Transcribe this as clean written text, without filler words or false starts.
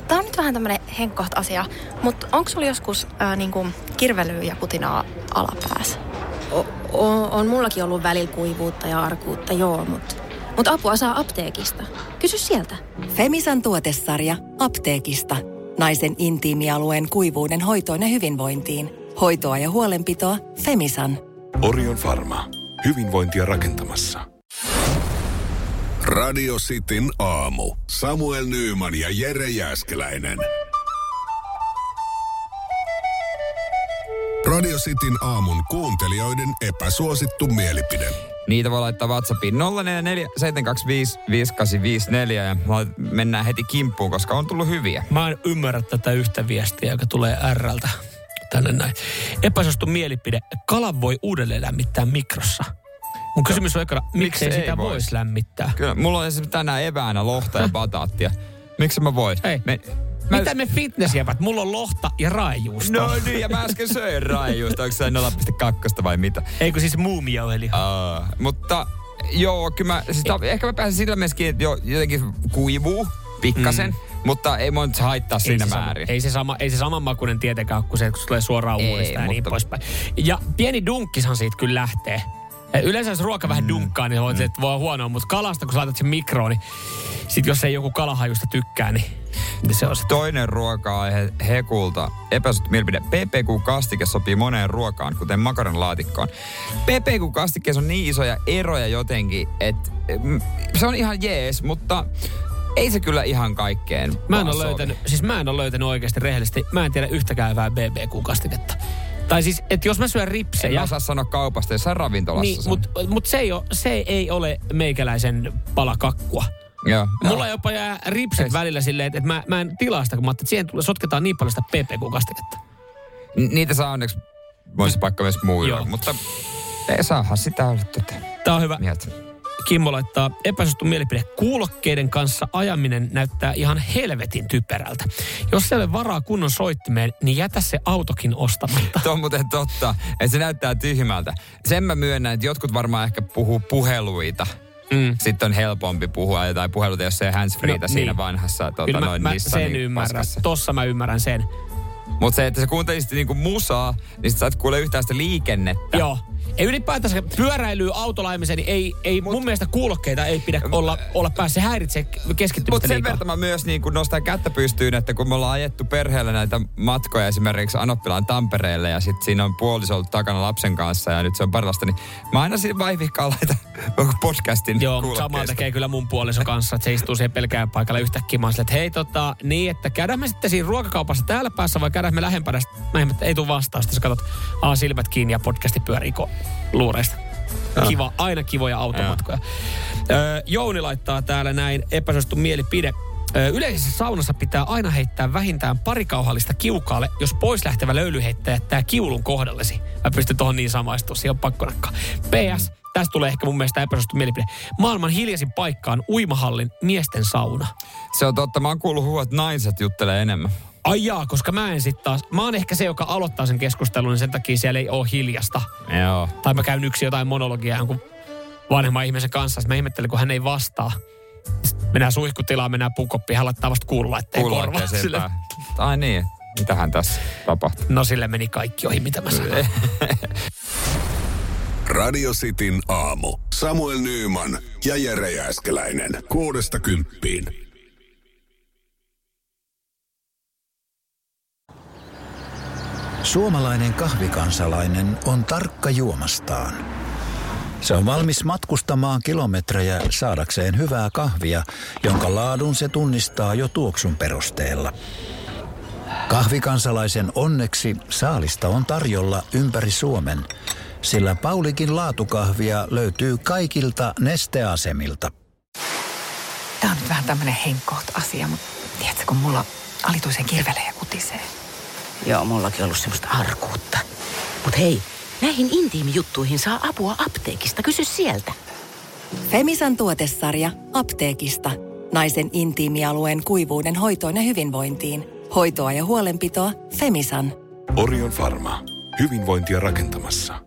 tää on nyt vähän tämmönen henkkoht asia, mutta onko sulla joskus niinku kirvelyä ja putinaa alapäässä? On mullakin ollut välillä kuivuutta ja arkuutta, joo, mutta apua saa apteekista. Kysy sieltä. Femisan tuotesarja apteekista. Naisen intiimialueen kuivuuden hoitoon ja hyvinvointiin. Hoitoa ja huolenpitoa Femisan. Orion Pharma. Hyvinvointia rakentamassa. Radio Cityn aamu. Samuel Nyyman ja Jere Jääskeläinen. Radio Cityn aamun kuuntelijoiden epäsuosittu mielipide. Niitä voi laittaa WhatsAppiin 044 725 5854 ja mennään heti kimppuun, koska on tullut hyviä. Mä en ymmärrä tätä yhtä viestiä, joka tulee R:ltä tänne näin. Epäsuosittu mielipide. Kalan voi uudelleen lämmittää mikrossa. Mun kysymys on ekana, miksei sitä voisi lämmittää? Kyllä, mulla on esimerkiksi tänään eväänä lohta ja bataattia. Miksi mä vois? Hei, mitä me fitnessjävät? Mulla on lohta ja raajuusto. No niin, ja mä äsken söin raajuusto. Onko se 0,2 vai mitä? Eikö siis muumijauheli? Mutta joo, kyllä mä, siis ehkä mä pääsen sillä meskin, että jotenkin kuivuu pikkasen. Mutta ei mua nyt haittaa siinä määrin. Ei se samanmakuinen tietenkään kuin se, kun se tulee suoraan uudestaan ja niin poispäin. Ja pieni dunkkishan siitä kyllä lähtee. Yleensä jos ruoka vähän dunkkaa, niin voit, että voi huonoa, mutta kalasta kun sä laitat sen mikroon, niin sit jos ei joku kalahajusta tykkää, niin se on se. Toinen ruoka-aihe Hekulta. Epäsuosittu mielipide. PPQ-kastike sopii moneen ruokaan, kuten makaronilaatikkoon. PPQ-kastikkeessa on niin isoja eroja jotenkin, että se on ihan jees, mutta ei se kyllä ihan kaikkeen. Mä en ole löytänyt oikeasti rehellisesti. Mä en tiedä yhtäkään hyvää BBQ-kastiketta. Tai siis, että jos mä syön ripsejä... En mä osaa sanoa kaupasta, jos sä ravintolassa niin, mutta se ei ole meikäläisen palakakkua. Joo. Mulla jopa jää ripset välillä silleen, että mä en tilaa sitä, kun mä ajattelin, että siihen sotketaan niin paljon sitä PPQ-kastiketta. Niitä saa onneksi, voisi paikka myös muilla, mutta ei saahan sitä olla Tää on hyvä. Mieltä. Kimmo laittaa epäsuosittu mielipide. Kuulokkeiden kanssa ajaminen näyttää ihan helvetin typerältä. Jos ei ole varaa kunnon soittimeen, niin jätä se autokin ostamatta. Tuo on muuten totta, että se näyttää tyhmältä. Sen mä myönnän, että jotkut varmaan ehkä puhuu puheluita. Sitten on helpompi puhua jotain puheluita, jos se handsfreetä siinä vanhassa mä sen ymmärrän. Tossa mä ymmärrän sen. Mutta se, että sä kuuntelisit niinku musaa, niin sit sä et kuule yhtään sitä liikennettä. Joo. Ei ylipäätänsä pyöräilyä, autolaimiseen, niin mun mielestä kuulokkeita ei pidä olla päässä. Se häiritsee keskittymistä liikaa. Mutta sen verran mä myös niin nostan kättä pystyyn, että kun me ollaan ajettu perheelle näitä matkoja esimerkiksi Anoppilaan Tampereelle ja sitten siinä on puoliso ollut takana lapsen kanssa ja nyt se on parasta, niin mä aina siinä vaivihkaan laitan podcastin Joo, mutta samaa tekee kyllä mun puoliso kanssa, että se istuu siihen pelkään paikalla yhtäkkiä. Mä että hei niin, että käydään me sitten siinä ruokakaupassa täällä päässä vai käydään me lähempänä. Ei tule vastausta, jos katsot silmät kiinni ja podcasti pyörii luureista. Kiva, aina kivoja automatkoja. Jouni laittaa täällä näin epäsuosittu mielipide. Yleisessä saunassa pitää aina heittää vähintään pari kauhallista kiukaalle, jos pois lähtevä löylyheittäjä jättää kiulun kohdallesi. Mä pystyn tohon niin samaistumaan, siihen on pakko nakkaa. PS, tästä tulee ehkä mun mielestä epäsuosittu mielipide. Maailman hiljaisin paikka on uimahallin miesten sauna. Se on totta, mä oon kuullut huua, että naiset juttelee enemmän. Ai jaa, koska mä oon ehkä se, joka aloittaa sen keskustelun, niin sen takia siellä ei ole hiljasta. Joo. Tai mä käyn jotain monologiaa jonkun vanhemman ihmisen kanssa, mä ihmettelen, kun hän ei vastaa. Sitten mennään suihkutilaan, mennään puukoppiin, hän laittaa vasta kuululaitteen korvaan. Ai niin, mitähän tässä tapahtuu? No sille meni kaikki ohi, mitä mä sanoin. Radio Cityn aamu. Samuel Nyyman ja Jere Jääskeläinen. 6–10. Suomalainen kahvikansalainen on tarkka juomastaan. Se on valmis matkustamaan kilometrejä saadakseen hyvää kahvia, jonka laadun se tunnistaa jo tuoksun perusteella. Kahvikansalaisen onneksi saalista on tarjolla ympäri Suomen, sillä Paulikin laatukahvia löytyy kaikilta Neste-asemilta. Tää on nyt vähän tämmönen henkkoht asia, mutta tiedätkö, kun mulla alituisen kirvelee ja kutisee. Joo, mullakin on ollut semmoista arkuutta. Mut hei, näihin intiimijuttuihin saa apua apteekista. Kysy sieltä. Femisan tuotesarja apteekista. Naisen intiimialueen kuivuuden hoitoon ja hyvinvointiin. Hoitoa ja huolenpitoa Femisan. Orion Pharma. Hyvinvointia rakentamassa.